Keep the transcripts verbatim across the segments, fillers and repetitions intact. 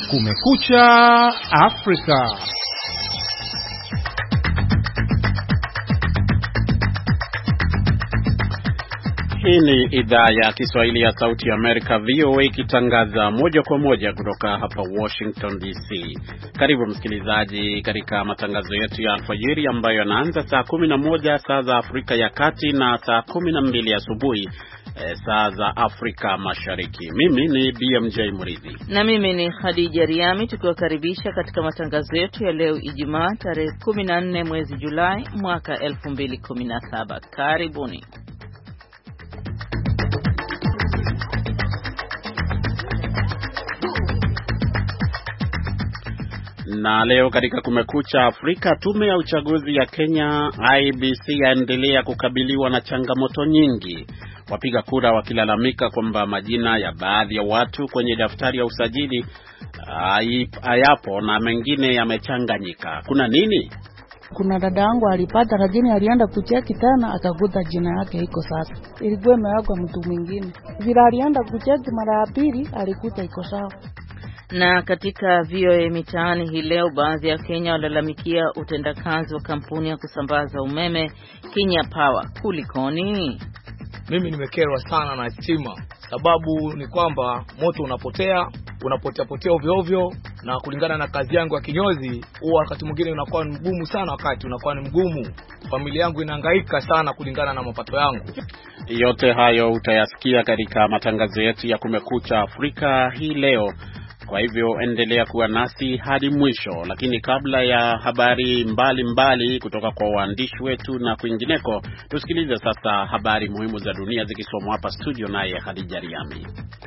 Kumekucha Afrika. Hii ni idhaa ya Kiswahili ya Sauti ya Amerika, V O A, ikitangaza moja kwa moja kutoka hapa Washington D C. Karibu msikilizaji katika matangazo yetu ya alfajiri ambayo yanaanza saa kumi na moja saa za Afrika ya Kati na saa kumi na mbili asubuhi e, saa za Afrika Mashariki. Mimi ni B M J Murithi na mimi ni Khadija Riami, tukiwakaribisha katika matangazo yetu ya leo Ijumaa tarehe kumi na nne mwezi Julai mwaka elfu mbili kumi na saba. Karibuni. Na leo katika Kumekucha Afrika, tume ya uchaguzi ya Kenya I B C yaendelea kukabiliwa na changamoto nyingi. Wapiga kura wakilalamika kwamba majina ya baadhi ya watu kwenye daftari ya usajili hayapo na mengine yamechanganyika. Kuna nini? Kuna dada yangu alipata rajini, alienda kucheki tena akakuta jina yake iko sasa. Ilikuwa imewekwa mtu mwingine. Vile alienda kucheki mara ya pili alikuta iko sawa. Na katika V O A mitaani hii leo, baadhi ya Kenya walalamikia utendakazi wa kampuni ya kusambaza umeme Kenya Power. Kulikoni? Mimi nimekerwa sana na stima. Sababu ni kwamba moto unapotea, unapotea potea ovyo ovyo, na kulingana na kazi yangu ya kinyozi, huwa wakati mwingine unakuwa mgumu sana, wakati unakuwa ni mgumu. Familia yangu inahangaika sana kulingana na mapato yangu. Yote hayo utayasikia katika matangazo yetu ya Kumekucha Afrika hii leo. Kwa hivyo endelea kuwa nasi hadi mwisho, lakini kabla ya habari mbali mbali kutoka kwa waandishi wetu na kwingineko, tusikilize sasa habari muhimu za dunia zikisomwa hapa studio naye Khadija Riami.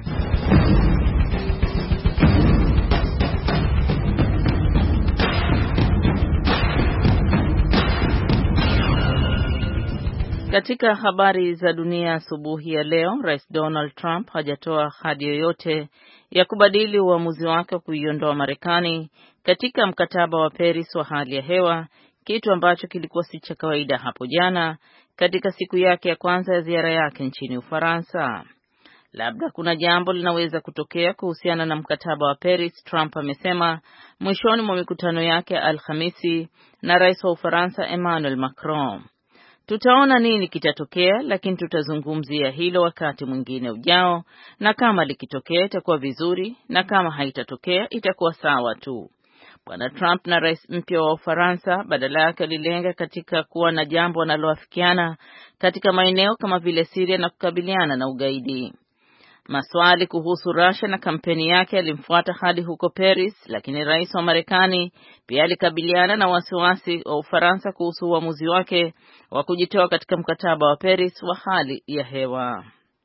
Katika habari za dunia asubuhi ya leo, Rais Donald Trump hajatoa ahadi yoyote ya kubadili uamuzi wake wa kuiondoa Marekani katika mkataba wa Paris wa hali ya hewa, kitu ambacho kilikuwa si cha kawaida hapo jana katika siku yake ya kwanza ya ziara yake nchini Ufaransa. Labda kuna jambo linaweza kutokea kuhusiana na mkataba wa Paris, Trump amesema mwishoni mwa mikutano yake Alhamisi na Rais wa Ufaransa Emmanuel Macron. Tutaona nini kitatokea, lakini tutazungumzia hilo wakati mwingine ujao, na kama likitokea itakuwa vizuri, na kama haitatokea itakuwa sawa tu. Bwana Trump na rais mpya wa Ufaransa badala yake alilenga katika kuwa na jambo wanaloafikiana katika maeneo kama vile Syria na kukabiliana na ugaidi. Maswali kuhusu Russia na kampeni yake alimfuata hadi huko Paris, lakini rais wa Marekani pia alikabiliana na wasiwasi wa Ufaransa kuhusu uamuzi wake wa kujitoa katika mkataba wa Paris wa hali ya hewa.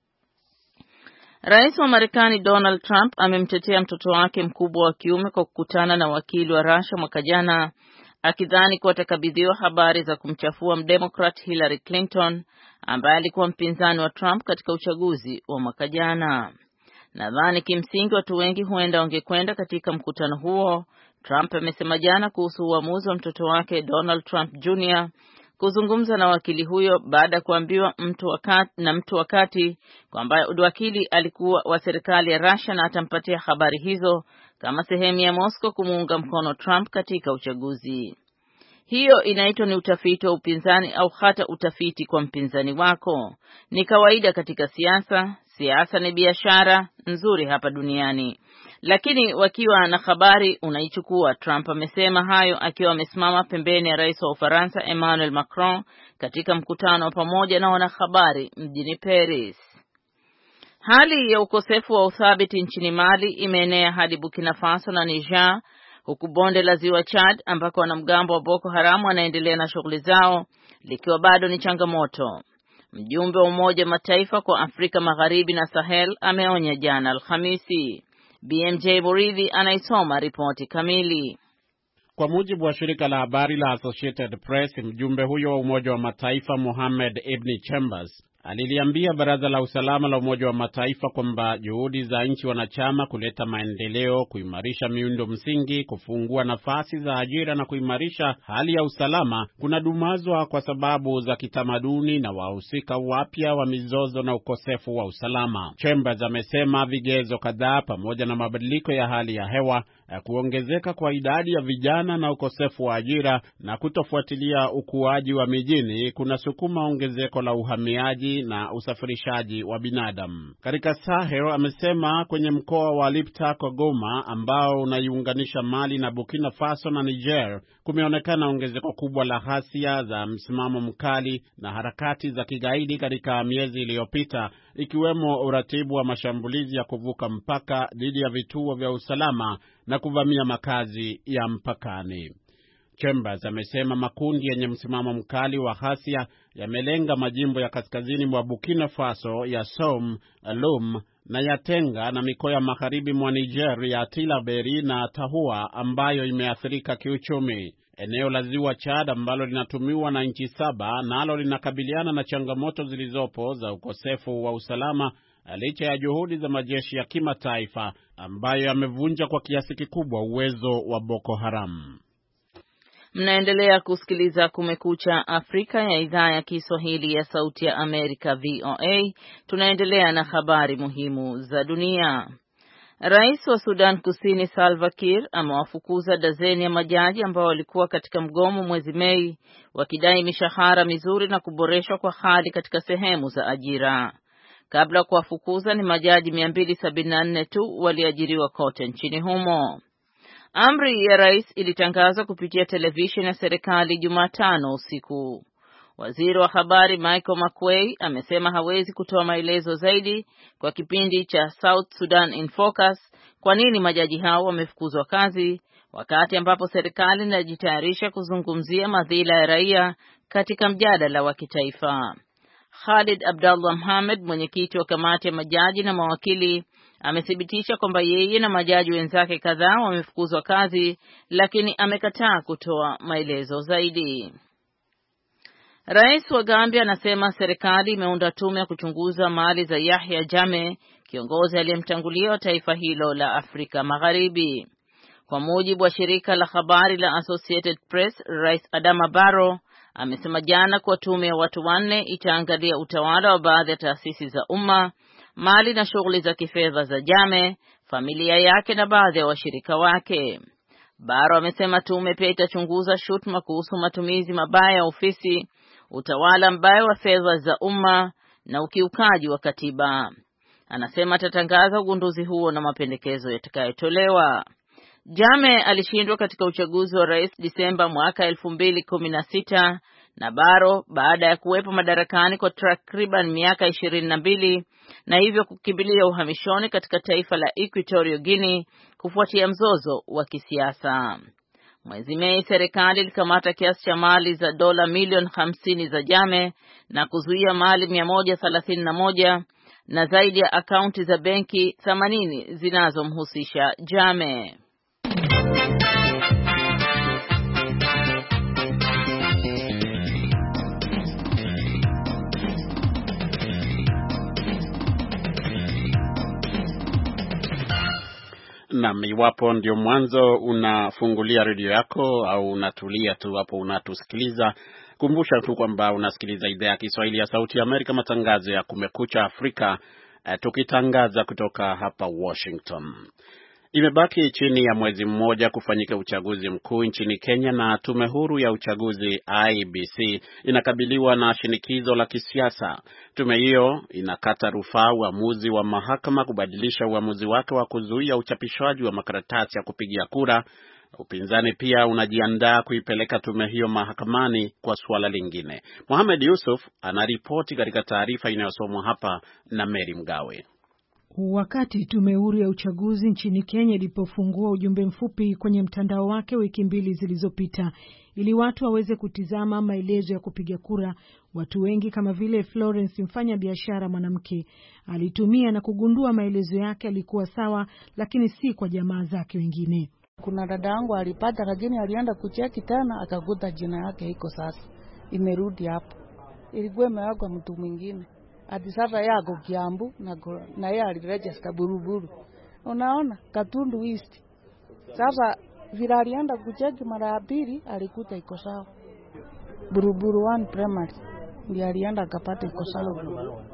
Rais wa Marekani Donald Trump amemtetea mtoto wake mkubwa wa kiume kwa kukutana na wakili wa Russia mwaka jana, akidhani kuwa atakabidhiwa habari za kumchafua mdemokrat Hillary Clinton ambaye alikuwa mpinzani wa Trump katika uchaguzi wa mwaka jana. Nadhani kimsingi watu wengi huenda wangekwenda katika mkutano huo, Trump amesema jana kuhusu uamuzi wa mtoto wake Donald Trump Junior kuzungumza na wakili huyo baada ya kuambiwa mtu wakati na mtu wakati kwamba wakili alikuwa wa serikali ya Russia na atampatia habari hizo kama sehemu ya Moscow kumuunga mkono Trump katika uchaguzi. Hiyo inaitwa ni utafiti wa upinzani au hata utafiti kwa mpinzani wako. Ni kawaida katika siasa. Siasa ni biashara nzuri hapa duniani, lakini wakiwa na habari unaichukua. Trump amesema hayo akiwa amesimama pembeni ya rais wa Ufaransa Emmanuel Macron katika mkutano wa pamoja na wanahabari mjini Paris. Hali ya ukosefu wa uthabiti nchini Mali imeenea hadi Burkina Faso na Niger, huku bonde la Ziwa Chad ambako wanamgambo wa Boko Haram wanaendelea na shughuli zao likiwa bado ni changamoto. Mjumbe wa Umoja wa Mataifa kwa Afrika Magharibi na Sahel ameonya jana Alhamisi. B M J Murithi anaisoma ripoti kamili. Kwa mujibu wa shirika la habari la Associated Press, mjumbe huyo wa Umoja wa Mataifa Mohamed Ibn Chambers aliliambia Baraza la Usalama la Umoja wa Mataifa kwamba juhudi za nchi wanachama kuleta maendeleo, kuimarisha miundo msingi, kufungua nafasi za ajira na kuimarisha hali ya usalama kunadumazwa kwa sababu za kitamaduni na wahusika wapya wa mizozo na ukosefu wa usalama. Chambers amesema vigezo kadhaa pamoja na mabadiliko ya hali ya hewa kuongezeka kwa idadi ya vijana na ukosefu wa ajira na kutofuatilia ukuaji wa mijini kunasukuma ongezeko la uhamiaji na usafirishaji wa binadamu. Katika Sahel, amesema kwenye mkoa wa Liptako-Goma ambao unaiunganisha Mali na Burkina Faso na Niger, kumeonekana ongezeko kubwa la ghasia za msimamo mkali na harakati za kigaidi katika miezi iliyopita, ikiwemo uratibu wa mashambulizi ya kuvuka mpaka dhidi ya vituo vya usalama na kuvamia makazi ya mpakani. Chambers amesema makundi yenye msimamo mkali wa ghasia yamelenga majimbo ya kaskazini mwa Burkina Faso ya Somme, Lom na Yatenga na mikoa ya magharibi mwa Niger ya Tilaberi na Tahua ambayo imeathirika kiuchumi. Eneo la Ziwa Chad ambalo linatumiwa na nchi saba nalo linakabiliana na changamoto zilizopo za ukosefu wa usalama licha ya juhudi za majeshi ya kimataifa ambayo yamevunja kwa kiasi kikubwa uwezo wa Boko Haram. Mnaendelea kusikiliza Kumekucha Afrika ya idhaa ya Kiswahili ya Sauti ya Amerika V O A. Tunaendelea na habari muhimu za dunia. Rais wa Sudan Kusini Salva Kiir amewafukuza dazeni ya majaji ambao walikuwa katika mgomo mwezi Mei wakidai mishahara mizuri na kuboreshwa kwa hali katika sehemu za ajira. Kabla kuwafukuza ni majaji mia mbili sabini na nne tu waliajiriwa kote nchini humo. Amri ya rais ilitangazwa kupitia televisheni ya serikali Jumatano usiku. Waziri wa habari Michael Makuei amesema hawezi kutoa maelezo zaidi kwa kipindi cha South Sudan in Focus kwa nini majaji hao wamefukuzwa kazi, wakati ambapo serikali inajitayarisha kuzungumzia madhila ya raia katika mjadala wa kitaifa. Khalid Abdullah Mohamed, mwenyekiti wa kamati ya majaji na mawakili, amethibitisha kwamba yeye na majaji wenzake kadhaa wamefukuzwa kazi, lakini amekataa kutoa maelezo zaidi. Rais wa Gambia anasema serikali imeunda tume ya kuchunguza mali za Yahya Jammeh, kiongozi aliyemtangulia wa taifa hilo la Afrika Magharibi. Kwa mujibu wa shirika la habari la Associated Press, Rais Adama Barrow amesema jana kwa tume ya watu wanne itaangalia utawala wa baadhi ya taasisi za umma, mali na shughuli za kifedha za Jammeh, familia yake na baadhi ya washirika wake. Barrow amesema tume pia itachunguza shutuma kuhusu matumizi mabaya ya ofisi, utawala mbaya wa fedha za umma na ukiukaji wa katiba. Anasema atatangaza ugunduzi huo na mapendekezo yatakayotolewa. Jammeh alishindwa katika uchaguzi wa rais Disemba mwaka elfu mbili kumi na sita na Barrow baada ya kuwepo madarakani kwa takriban miaka ishirini na mbili na hivyo kukimbilia uhamishoni katika taifa la Equatorial Guinea kufuatia mzozo wa kisiasa. Mwezi Mei serikali ilikamata kiasi cha mali za dola milioni hamsini za Jammeh na kuzuia mali mia moja thelathini na moja na zaidi ya akaunti za benki themanini zinazomhusisha Jammeh. Naam, iwapo ndio mwanzo unafungulia redio yako au unatulia tu hapo unatusikiliza, kumbusha tu kwamba unasikiliza idhaa ya Kiswahili ya Sauti ya Amerika, matangazo ya Kumekucha Afrika, eh, tukitangaza kutoka hapa Washington. Imebaki chini ya mwezi mmoja kufanyika uchaguzi mkuu nchini Kenya, na tume huru ya uchaguzi I B C inakabiliwa na shinikizo la kisiasa. Tume hiyo inakata rufaa uamuzi wa mahakama kubadilisha uamuzi wake wa kuzuia uchapishwaji wa makaratasi ya kupigia kura. Upinzani pia unajiandaa kuipeleka tume hiyo mahakamani kwa suala lingine. Mohamed Yusuf anaripoti katika taarifa inayosomwa hapa na Mary Mgawe. Wakati tume huru ya uchaguzi nchini Kenya ilipofungua ujumbe mfupi kwenye mtandao wake wiki mbili zilizopita ili watu waweze kutizama maelezo ya kupiga kura, watu wengi kama vile Florence, mfanya biashara mwanamke, alitumia na kugundua maelezo yake alikuwa sawa, lakini si kwa jamaa zake wengine. Kuna dada yangu alipata, lakini alienda kucheki tena akakuta jina yake iko sasa imerudi hapo. Ilikuwa imeagwa mtu mwingine. Hadi sasa yako Kiambu na na yeye aliregister Buruburu. Unaona, Katundu East. Sasa vile alienda kucheki mara ya pili alikuta iko sawa. Buruburu one primary ndiye alienda akapata iko sawa.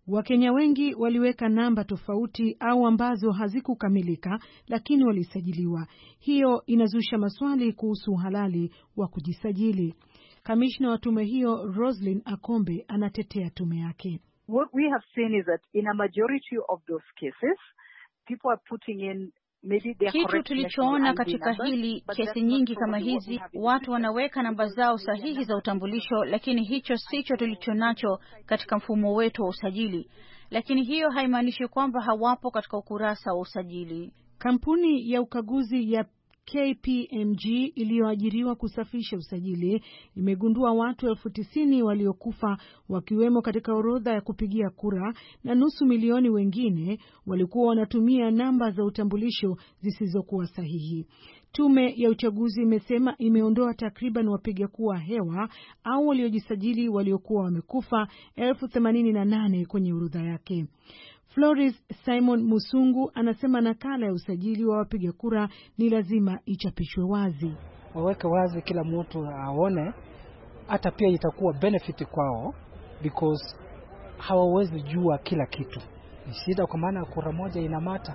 Wakenya wengi waliweka namba tofauti au ambazo hazikukamilika lakini walisajiliwa. Hiyo inazusha maswali kuhusu uhalali wa kujisajili. Kamishna wa tume hiyo Roslyn Akombe anatetea tume yake. What we have seen is that in a majority of those cases people are putting in Kitu tulichoona katika hili kesi nyingi kama hizi, watu wanaweka namba zao sahihi za utambulisho, lakini hicho sicho tulichonacho katika mfumo wetu wa usajili. Lakini hiyo haimaanishi kwamba hawapo katika ukurasa wa usajili. Kampuni ya ukaguzi ya K P M G iliyoajiriwa kusafisha usajili imegundua watu elfu tisini waliokufa, wakiwemo katika orodha ya kupigia kura, na nusu milioni wengine walikuwa wanatumia namba za utambulisho zisizokuwa sahihi. Tume ya uchaguzi imesema imeondoa takriban wapiga kura hewa au waliojisajili waliokuwa wamekufa elfu themanini na nane kwenye orodha yake. Floris Simon Musungu anasema nakala ya usajili wa wapiga kura ni lazima ichapishwe wazi. Waweke wazi kila mtu aone, hata pia itakuwa benefit kwao because hawawezi jua kila kitu. Ni shida kwa maana kura moja inamata.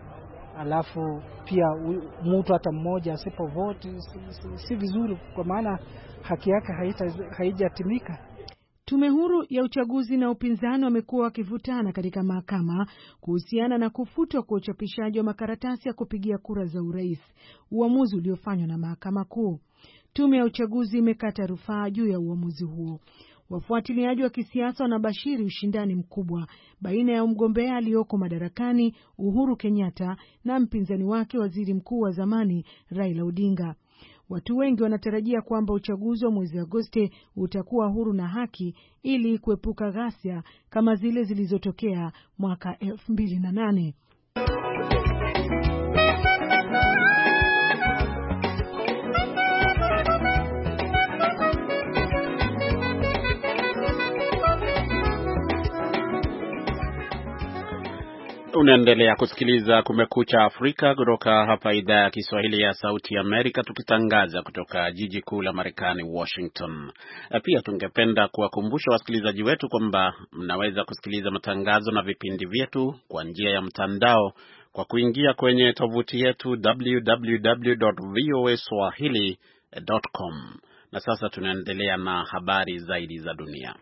Alafu pia mtu hata mmoja asipo vote si, si, si vizuri kwa maana haki yake haijatimika. Tume huru ya uchaguzi na upinzani wamekuwa wakivutana katika mahakama kuhusiana na kufutwa kwa uchapishaji wa makaratasi ya kupigia kura za urais, uamuzi uliofanywa na mahakama kuu. Tume ya uchaguzi imekata rufaa juu ya uamuzi huo. Wafuatiliaji wa kisiasa wanabashiri ushindani mkubwa baina ya mgombea aliyoko madarakani Uhuru Kenyatta na mpinzani wake waziri mkuu wa zamani Raila Odinga. Watu wengi wanatarajia kwamba uchaguzi wa mwezi Agosti utakuwa huru na haki ili kuepuka ghasia kama zile zilizotokea mwaka elfu mbili na nane. Unaendelea kusikiliza Kumekucha Afrika kutoka hapa idhaa ya Kiswahili ya Sauti ya Amerika, tukitangaza kutoka jiji kuu la Marekani, Washington. Pia tungependa kuwakumbusha wasikilizaji wetu kwamba mnaweza kusikiliza matangazo na vipindi vyetu kwa njia ya mtandao kwa kuingia kwenye tovuti yetu w w w dot v o a swahili dot com. Na sasa tunaendelea na habari zaidi za dunia.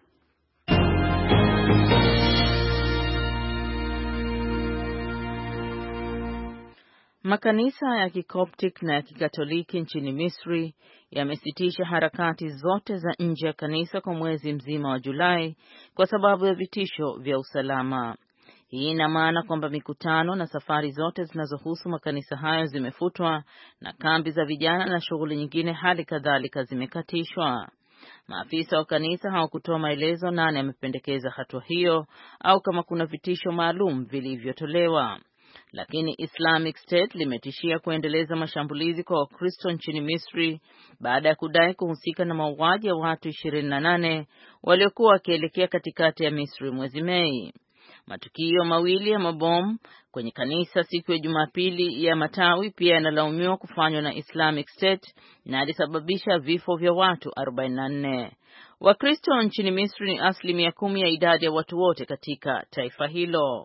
Makanisa ya Kikoptik na ya Kikatoliki nchini Misri yamesitisha harakati zote za nje ya kanisa kwa mwezi mzima wa Julai kwa sababu ya vitisho vya usalama. Hii ina maana kwamba mikutano na safari zote zinazohusu makanisa hayo zimefutwa na kambi za vijana na shughuli nyingine hali kadhalika zimekatishwa. Maafisa wa kanisa hawakutoa maelezo nani amependekeza hatua hiyo au kama kuna vitisho maalum vilivyotolewa. Lakini Islamic State limetishia kuendeleza mashambulizi kwa Wakristo nchini Misri baada ya kudai kuhusika na mauaji ya watu ishirini na nane waliokuwa wakielekea katikati ya Misri mwezi Mei. Matukio mawili ya mabomu kwenye kanisa siku ya Jumapili ya Matawi pia yanalaumiwa kufanywa na Islamic State na alisababisha vifo vya watu arobaini na nne. Wakristo nchini Misri ni asilimia kumi ya idadi ya watu wote katika taifa hilo.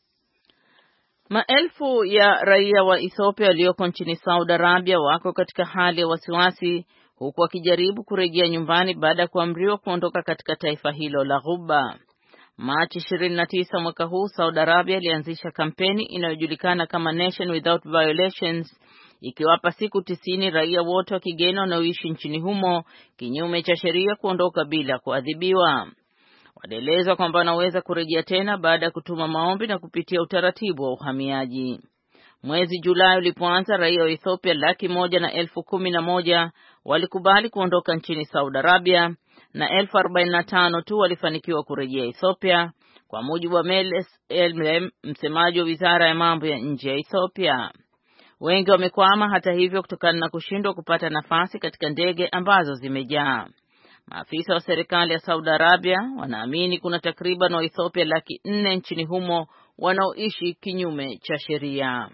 Maelfu ya raia wa Ethiopia walioko nchini Saudi Arabia wako katika hali ya wasiwasi huku wakijaribu kurejea nyumbani baada ya kuamriwa kuondoka katika taifa hilo la Ghuba. Machi ishirini na tisa mwaka huu Saudi Arabia ilianzisha kampeni inayojulikana kama Nation Without Violations, ikiwapa siku tisini raia wote wa kigeni wanaoishi nchini humo kinyume cha sheria kuondoka bila kuadhibiwa. Wanaeleza kwamba wanaweza kurejea tena baada ya kutuma maombi na kupitia utaratibu wa uhamiaji. Mwezi Julai ulipoanza, raia wa Ethiopia laki moja na elfu kumi na moja walikubali kuondoka nchini Saudi Arabia na elfu arobaini na tano tu walifanikiwa kurejea Ethiopia, kwa mujibu wa Meles Elmem, msemaji wa wizara ya mambo ya nje ya Ethiopia. Wengi wamekwama hata hivyo kutokana na kushindwa kupata nafasi katika ndege ambazo zimejaa. Maafisa wa serikali ya Saudi Arabia wanaamini kuna takriban wa Ethiopia laki nne nchini humo wanaoishi kinyume cha sheria.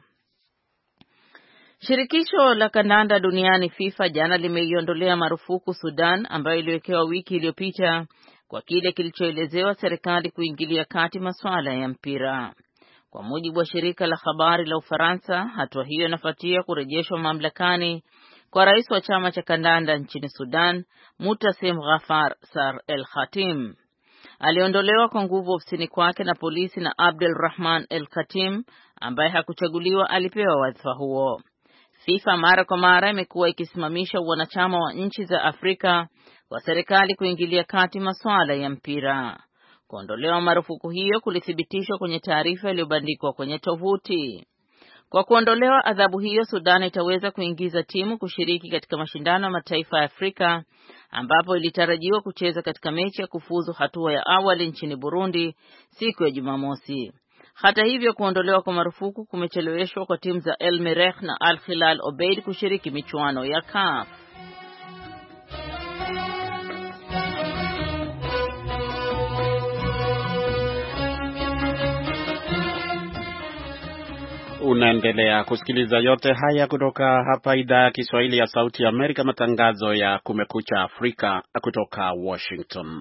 Shirikisho la kandanda duniani FIFA jana limeiondolea marufuku Sudan ambayo iliwekewa wiki iliyopita kwa kile kilichoelezewa serikali kuingilia kati masuala ya mpira. Kwa mujibu wa shirika la habari la Ufaransa, hatua hiyo inafuatia kurejeshwa mamlakani kwa rais wa chama cha kandanda nchini Sudan, Mutasim Ghafar Sar El Khatim. Aliondolewa kwa nguvu ofisini kwake na polisi na Abdel Rahman El Khatim ambaye hakuchaguliwa alipewa wadhifa huo. FIFA mara kwa mara imekuwa ikisimamisha wanachama wa nchi za Afrika kwa serikali kuingilia kati masuala ya mpira. Kuondolewa marufuku hiyo kulithibitishwa kwenye taarifa iliyobandikwa kwenye tovuti. Kwa kuondolewa adhabu hiyo, Sudan itaweza kuingiza timu kushiriki katika mashindano ya mataifa ya Afrika ambapo ilitarajiwa kucheza katika mechi ya kufuzu hatua ya awali nchini Burundi siku ya Jumamosi. Hata hivyo, kuondolewa kwa marufuku kumecheleweshwa kwa timu za El Merreikh na Al Hilal Obeid kushiriki michuano ya C A F. Unaendelea kusikiliza yote haya kutoka hapa idhaa ya Kiswahili ya Sauti ya Amerika, matangazo ya Kumekucha Afrika kutoka Washington.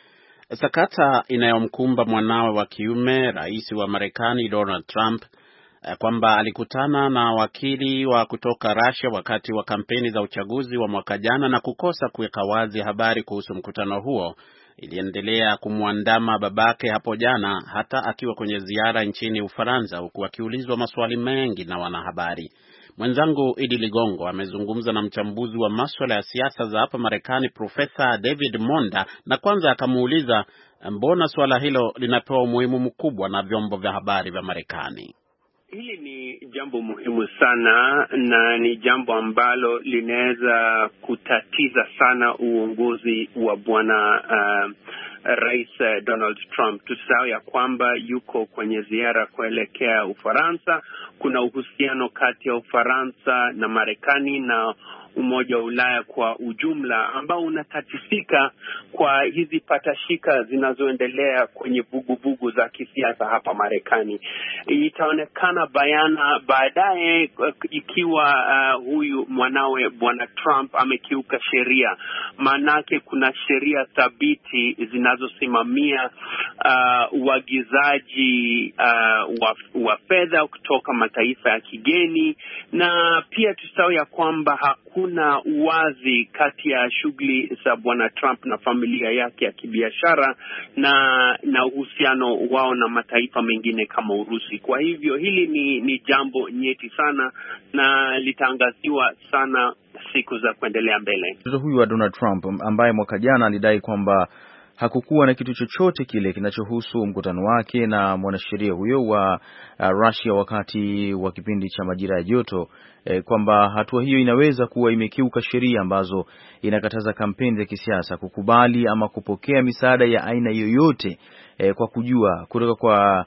Sakata inayomkumba mwanawe wa kiume, rais wa Marekani Donald Trump, kwamba alikutana na wakili wa kutoka Russia wakati wa kampeni za uchaguzi wa mwaka jana na kukosa kuweka wazi habari kuhusu mkutano huo, iliendelea kumwandama babake hapo jana hata akiwa kwenye ziara nchini Ufaransa, huku akiulizwa maswali mengi na wanahabari. Mwenzangu Idi Ligongo amezungumza na mchambuzi wa masuala ya siasa za hapa Marekani, Profesa David Monda, na kwanza akamuuliza mbona swala hilo linapewa umuhimu mkubwa na vyombo vya habari vya Marekani. Hili ni jambo muhimu sana na ni jambo ambalo linaweza kutatiza sana uongozi wa bwana uh, Rais Donald Trump. Tusahau ya kwamba yuko kwenye ziara kuelekea Ufaransa. Kuna uhusiano kati ya Ufaransa na Marekani na Umoja wa Ulaya kwa ujumla ambao unatatisika kwa hizi patashika zinazoendelea kwenye vuguvugu za kisiasa hapa Marekani. Itaonekana bayana baadaye ikiwa uh, huyu mwanawe bwana Trump amekiuka sheria. Maanake kuna sheria thabiti zinazosimamia uh, uagizaji uh, wa, wa fedha kutoka mataifa ya kigeni, na pia tusahau ya kwamba hakuna uwazi kati ya shughuli za bwana Trump na familia yake ya kibiashara na na uhusiano wao na mataifa mengine kama Urusi. Kwa hivyo hili ni ni jambo nyeti sana na litaangaziwa sana siku za kuendelea mbele. Mtoto huyu wa Donald Trump ambaye mwaka jana alidai kwamba hakukuwa na kitu chochote kile kinachohusu mkutano wake na mwanasheria huyo wa uh, Russia wakati wa kipindi cha majira ya joto, eh, kwamba hatua hiyo inaweza kuwa imekiuka sheria ambazo inakataza kampeni za kisiasa kukubali ama kupokea misaada ya aina yoyote eh, kwa kujua kutoka kwa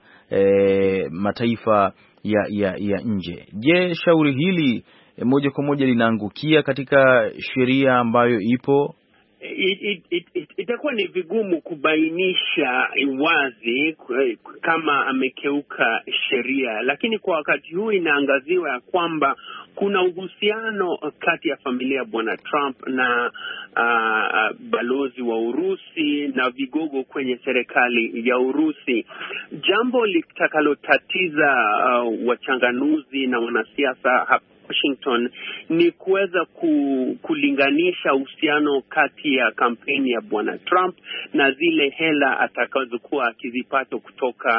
eh, mataifa ya, ya, ya nje. Je, shauri hili eh, moja kwa moja linaangukia katika sheria ambayo ipo? It, it, it, it, itakuwa ni vigumu kubainisha wazi kama amekeuka sheria, lakini kwa wakati huu inaangaziwa ya kwamba kuna uhusiano kati ya familia ya bwana Trump na uh, balozi wa Urusi na vigogo kwenye serikali ya Urusi. Jambo litakalotatiza uh, wachanganuzi na wanasiasa hapa Washington ni kuweza ku, kulinganisha uhusiano kati ya kampeni ya bwana Trump na zile hela atakazokuwa akizipata kutoka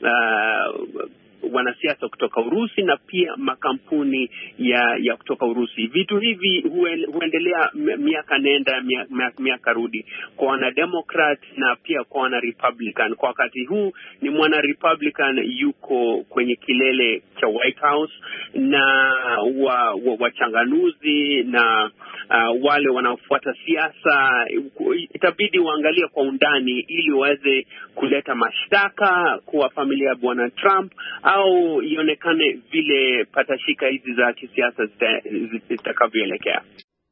uh, wanasiasa kutoka Urusi na pia makampuni ya ya kutoka Urusi. Vitu hivi huendelea miaka nenda miaka, miaka rudi kwa wana Democrat na pia kwa wana Republican. Kwa wakati huu ni mwana Republican yuko kwenye kilele cha White House na wa, wa, wachanganuzi na uh, wale wanaofuata siasa itabidi waangalie kwa undani ili waweze kuleta mashtaka kwa familia ya bwana Trump au ionekane vile patashika hizi za kisiasa zitakavyoelekea.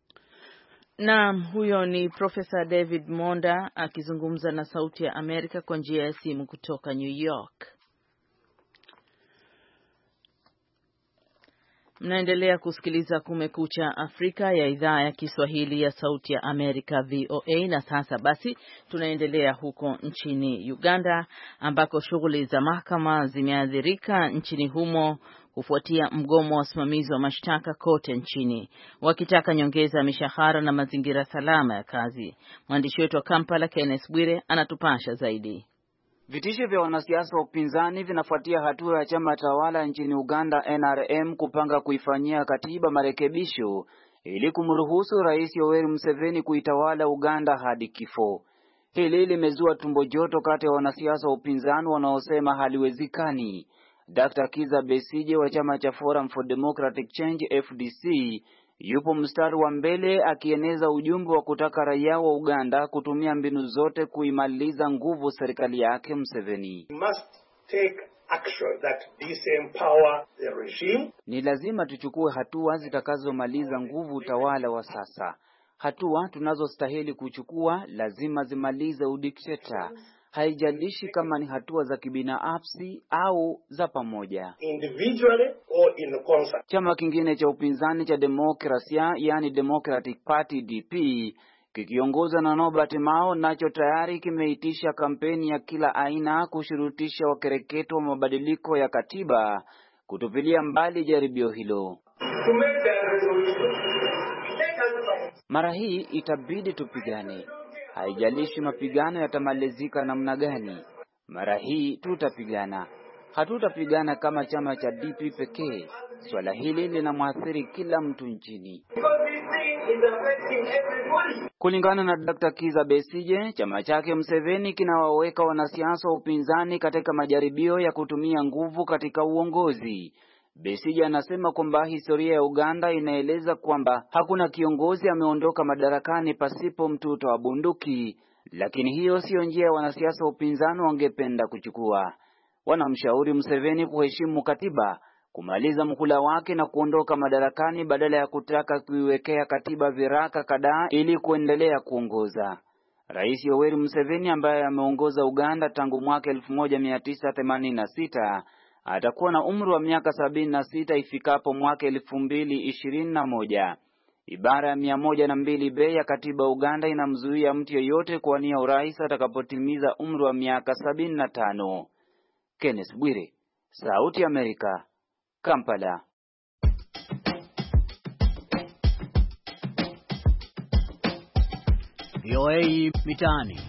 Naam, huyo ni Profesa David Monda akizungumza na Sauti ya Amerika kwa njia ya simu kutoka New York. Mnaendelea kusikiliza Kumekucha Afrika ya idhaa ya Kiswahili ya Sauti ya Amerika V O A, na sasa basi tunaendelea huko nchini Uganda ambako shughuli za mahakama zimeathirika nchini humo kufuatia mgomo wa wasimamizi wa mashtaka kote nchini wakitaka nyongeza mishahara na mazingira salama ya kazi. Mwandishi wetu wa Kampala Kenneth Bwire anatupasha zaidi. Vitisho vya wanasiasa wa upinzani vinafuatia hatua ya chama tawala nchini Uganda N R M kupanga kuifanyia katiba marekebisho ili kumruhusu Rais Yoweri Museveni kuitawala Uganda hadi kifo. Hili limezua tumbo joto kati ya wanasiasa wa upinzani wanaosema haliwezekani. Doctor Kiza Besije wa chama cha Forum for Democratic Change F D C yupo mstari wa mbele akieneza ujumbe wa kutaka raia wa Uganda kutumia mbinu zote kuimaliza nguvu serikali yake Museveni. Must take action that disempower the regime. Ni lazima tuchukue hatua zitakazomaliza nguvu utawala wa sasa. Hatua tunazostahili kuchukua lazima zimalize udikteta. Haijalishi kama ni hatua za kibinafsi au za pamoja, individually or in concert. Chama kingine cha upinzani cha Demokrasia, yani Democratic Party D P, kikiongozwa na Norbert Mao, nacho tayari kimeitisha kampeni ya kila aina kushurutisha wakereketo wa mabadiliko ya katiba kutupilia mbali jaribio hilo. Mara hii itabidi tupigane. Haijalishi mapigano yatamalizika namna gani. Mara hii tutapigana. Hatutapigana kama chama cha D P pekee. Swala hili linamwathiri kila mtu nchini. Kulingana na Doctor Kiza Besije, chama chake Museveni kinawaweka wanasiasa wa upinzani katika majaribio ya kutumia nguvu katika uongozi. Besije anasema kwamba historia ya Uganda inaeleza kwamba hakuna kiongozi ameondoka madarakani pasipo mtuto wa bunduki, lakini hiyo sio njia ya wanasiasa wa upinzani wangependa kuchukua. Wanamshauri Museveni kuheshimu katiba, kumaliza mhula wake na kuondoka madarakani badala ya kutaka kuiwekea katiba viraka kadhaa ili kuendelea kuongoza. Rais Yoweri Museveni ambaye ameongoza Uganda tangu mwaka elfu moja mia tisa themanini na sita atakuwa na umri wa miaka sabini na sita ifikapo mwaka elfu mbili ishirini na moja. Ibara ya mia moja na mbili B ya katiba Uganda inamzuia mtu yeyote kuwania urais atakapotimiza umri wa miaka sabini na tano. Kenneth Bwire, Sauti ya Amerika, Kampala. V O A Mitaani.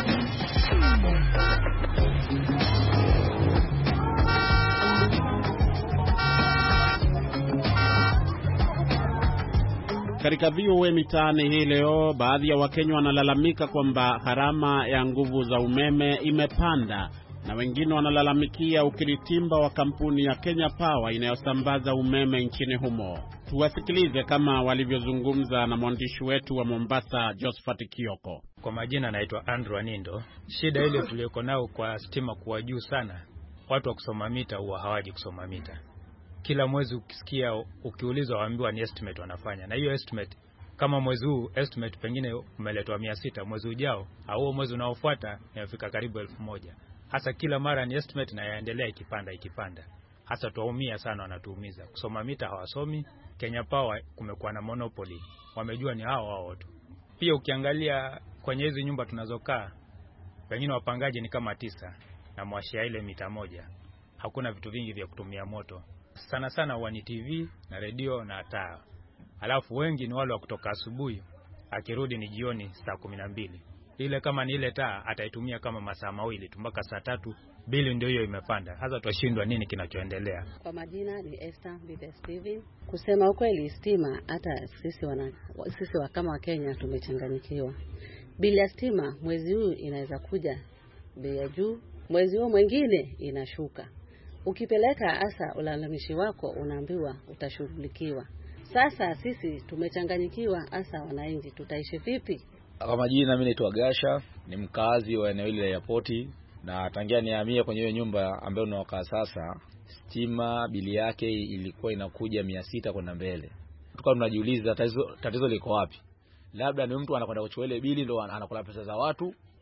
Katika V O A Mitaani hii leo, baadhi ya Wakenya wanalalamika kwamba gharama ya nguvu za umeme imepanda, na wengine wanalalamikia ukiritimba wa kampuni ya Kenya Power inayosambaza umeme nchini humo. Tuwasikilize kama walivyozungumza na mwandishi wetu wa Mombasa Josephat Kioko. Kwa majina naitwa Andrew Anindo. Shida ile tuliyoko nao kwa stima kuwa juu sana, watu wa kusoma mita huwa hawaji kusoma mita. Kila mwezi ukisikia ukiulizwa waambiwa ni estimate wanafanya, na hiyo estimate kama mwezi huu estimate pengine umeletwa mia sita, mwezi ujao au mwezi unaofuata inafika karibu elfu moja. Hasa kila mara ni estimate na yaendelea ikipanda ikipanda. Hasa tuwaumia sana, wanatuumiza. Kusoma mita hawasomi. Kenya Power kumekuwa na monopoly, wamejua ni hao hao tu. Pia ukiangalia kwenye hizo nyumba tunazokaa, pengine wapangaji ni kama tisa na mwashia ile mita moja. Hakuna vitu vingi vya kutumia moto. Sana sana wani T V na radio na taa. Alafu wengi ni wale wa kutoka asubuhi, akirudi ni jioni saa kumi na mbili. Ile kama ni ile taa ataitumia kama masaa mawili tu mpaka saa tatu, bili ndio hiyo imepanda. Hasa tuashindwa nini kinachoendelea. Kwa majina ni Esther Bibe Steven. Kusema ukweli, stima hata sisi wana sisi wa kama wa Kenya tumechanganyikiwa. Bili ya stima mwezi huu inaweza kuja bei ya juu, mwezi huo mwingine inashuka. Ukipeleka hasa ulalamishi wako unaambiwa utashughulikiwa. Sasa sisi tumechanganyikiwa, hasa wananchi tutaishi vipi? Kwa majina mimi naitwa Gasha, ni mkazi wa eneo hili la airport, na tangia nihamia kwenye hiyo nyumba ambayo tunaokaa sasa, stima bili yake ilikuwa inakuja mia sita kwenda mbele. Tukawa tunajiuliza tatizo tatizo liko wapi? Labda ni mtu anakwenda kuchukua ile bili ndio anakula pesa za watu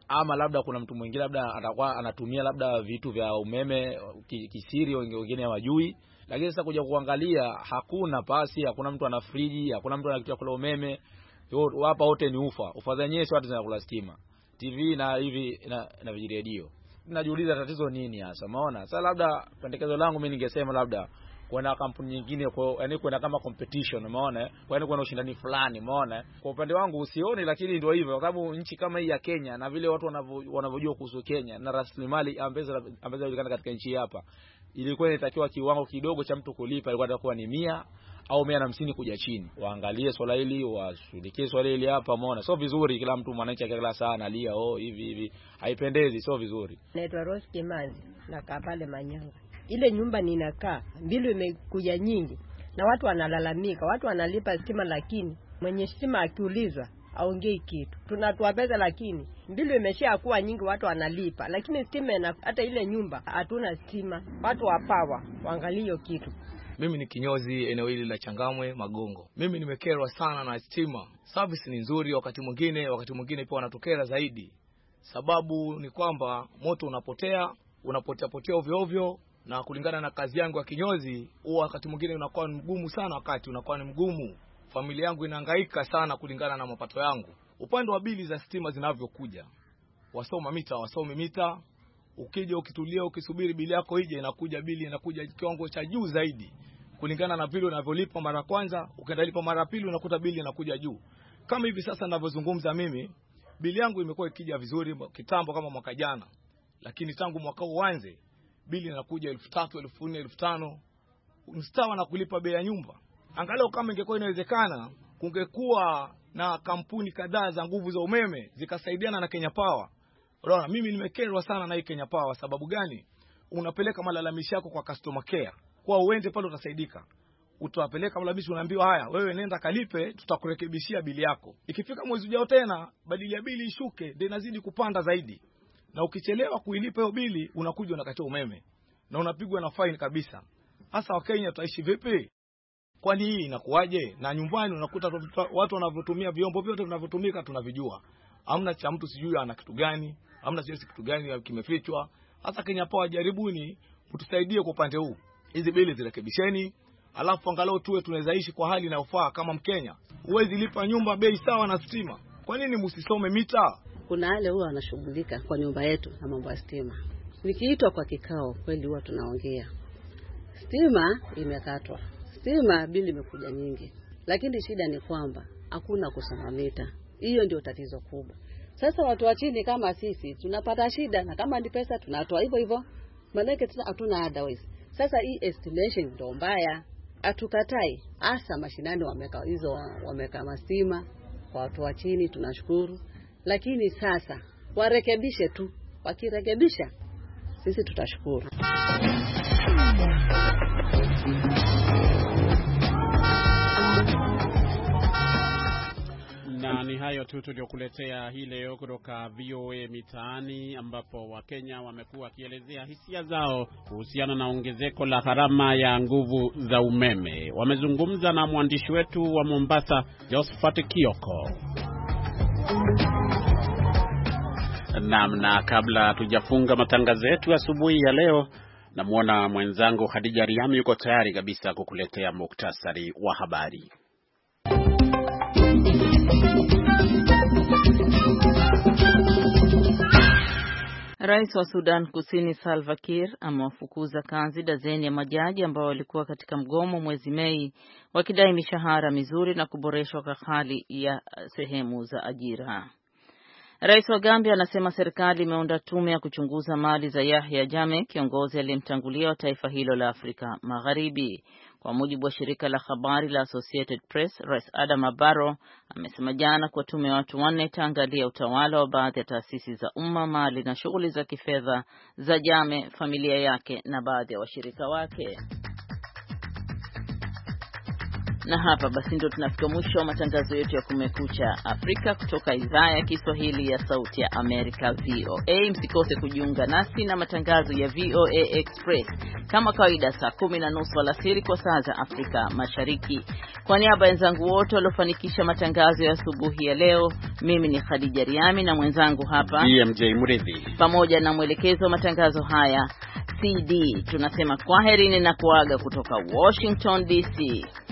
ama labda kuna mtu mwingine labda atakuwa anatumia labda vitu vya umeme kisiri, wengine hawajui. Lakini sasa kuja kuangalia, hakuna pasi, hakuna mtu ana friji, hakuna mtu ana kitu cha kula umeme. Hapa wote ni ufa. Ufa zenyewe si watu zinakula stima. T V na hivi na, na vijiredio. Najiuliza tatizo nini hasa? Umeona? Sasa labda pendekezo langu mimi ningesema labda kuna kampuni nyingine, kwa yani kuna kama competition, umeona? Kwa yani kuna ushindani fulani, umeona? Kwa upande wangu usioni, lakini ndio hivyo, kwa sababu nchi kama hii ya Kenya na vile watu wanavyojua kuhusu Kenya na rasilimali ambazo ambazo zinajulikana katika nchi hapa, ilikuwa inatakiwa kiwango kidogo cha mtu kulipa ilikuwa itakuwa ni mia au mia na hamsini kuja chini. Waangalie swala hili, washughulikie swala hili hapa, umeona? Sio vizuri kila mtu mwananchi akila saa analia oh hivi hivi, haipendezi, sio vizuri. Naitwa Rose Kimanzi, nakaa pale Manyanga. Ile nyumba ninakaa, bilu imekuja nyingi na watu wanalalamika, watu wanalipa stima, lakini mwenye stima akiulizwa aongei kitu. Tunatoa pesa lakini bilu imesha kuwa nyingi, watu wanalipa, lakini stima na hata ile nyumba hatuna stima. Watu wa power waangalie hiyo kitu. Mimi ni kinyozi eneo hili la Changamwe Magongo. Mimi nimekerwa sana na stima. Service ni nzuri wakati mwingine, wakati mwingine pia wanatokera zaidi. Sababu ni kwamba moto unapotea, unapotea potea ovyo ovyo, na kulingana na kazi yangu ya kinyozi, huwa wakati mwingine unakuwa mgumu sana, wakati unakuwa ni mgumu. Familia yangu inahangaika sana kulingana na mapato yangu. Upande wa bili za stima zinavyokuja, wasoma mita, wasome mita, ukija ukitulia ukisubiri bili yako ije, inakuja bili inakuja kiwango cha juu zaidi kulingana na vile unavyolipa mara kwanza. Ukienda lipa mara pili unakuta bili inakuja juu. Kama hivi sasa ninavyozungumza mimi, bili yangu imekuwa ikija vizuri kitambo kama mwaka jana, lakini tangu mwaka uanze bili inakuja elfu tatu, elfu nne, elfu tano. Mstawa na kulipa bei ya nyumba. Angalau kama ingekuwa inawezekana, kungekuwa na kampuni kadhaa za nguvu za umeme zikasaidiana na Kenya Power. Unaona, mimi nimekerwa sana na hii Kenya Power. Sababu gani? Unapeleka malalamishi yako kwa customer care, kwa uende pale utasaidika. Utawapeleka malalamishi, unaambiwa haya, wewe nenda kalipe, tutakurekebishia bili yako. Ikifika mwezi ujao tena badili ya bili ishuke, ndio inazidi kupanda zaidi. Na ukichelewa kuilipa hiyo bili, unakuja unakatia umeme na unapigwa na fine kabisa. Hasa Wakenya tutaishi vipi? Kwani hii inakuaje? Na nyumbani unakuta watu wanavyotumia vyombo vyote vinavyotumika tunavijua. Hamna cha mtu sijui ana kitu gani, hamna sijui kitu gani kimefichwa. Hasa Kenya Power, jaribuni mtusaidie kwa upande huu. Hizi bili zirekebisheni, alafu angalau tuwe tunaweza ishi kwa hali inayofaa kama Mkenya. Uwezi lipa nyumba bei sawa na stima. Kwa nini msisome mita? Kuna wale huwa wanashughulika kwa nyumba yetu na mambo ya stima. Nikiitwa kwa kikao kweli huwa tunaongea. Stima imekatwa. Stima bili imekuja nyingi. Lakini shida ni kwamba hakuna kusoma mita. Hiyo ndio tatizo kubwa. Sasa watu wa chini kama sisi tunapata shida, na kama ni pesa tunatoa hivyo hivyo. Maana sasa hatuna otherwise. Sasa hii estimation ndio mbaya. Atukatai. Hasa mashinani wameka hizo wameka mastima kwa watu wa chini, tunashukuru. Lakini sasa warekebishe tu. Wakirekebisha sisi tutashukuru. Na ni hayo tu tuliokuletea hii leo kutoka V O A Mitaani, ambapo Wakenya wamekuwa wakielezea hisia zao kuhusiana na ongezeko la gharama ya nguvu za umeme. Wamezungumza na mwandishi wetu wa Mombasa, Josephat Kioko. Naam, na kabla tujafunga matangazo yetu asubuhi ya leo, namuona mwenzangu Khadija Riami yuko tayari kabisa kukuletea muktasari wa habari. Rais wa Sudan Kusini Salva Kiir amewafukuza kazi dazeni ya majaji ambao walikuwa katika mgomo mwezi Mei wakidai mishahara mizuri na kuboreshwa kwa hali ya sehemu za ajira. Rais wa Gambia anasema serikali imeunda tume ya kuchunguza mali za Yahya Jammeh, kiongozi aliyemtangulia wa taifa hilo la Afrika Magharibi. Kwa mujibu wa shirika la habari la Associated Press, Rais Adama Barrow amesema jana kwa tume ya watu wanne itaangalia utawala wa baadhi ya taasisi za umma, mali na shughuli za kifedha za Jammeh, familia yake na baadhi ya washirika wake. Na hapa basi ndio tunafika mwisho wa matangazo yetu ya Kumekucha Afrika kutoka idhaa ya Kiswahili ya Sauti ya Amerika V O A. Msikose kujiunga nasi na matangazo ya V O A Express kama kawaida saa kumi na nusu alasiri kwa saa za Afrika Mashariki. Kwa niaba ya wenzangu wote waliofanikisha matangazo ya asubuhi ya leo, mimi ni Khadija Riami na mwenzangu hapa B M J Muridhi pamoja na mwelekezo wa matangazo haya C D, tunasema kwaherini na kuaga kutoka Washington D C.